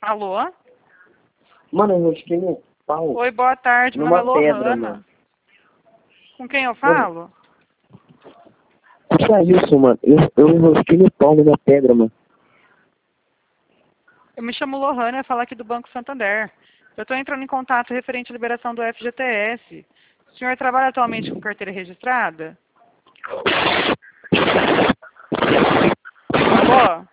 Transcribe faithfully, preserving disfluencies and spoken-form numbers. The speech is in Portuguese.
Alô? Mano, eu rosquei no pau. Oi, boa tarde. Meu Numa nome é pedra, Lohana. mano. Com quem eu falo? O que é isso, mano? Eu, eu enrosquei no pau numa pedra, mano. Eu me chamo Lohana e falo aqui do Banco Santander. Eu estou entrando em contato referente à liberação do F G T S. O senhor trabalha atualmente com carteira registrada? Alô?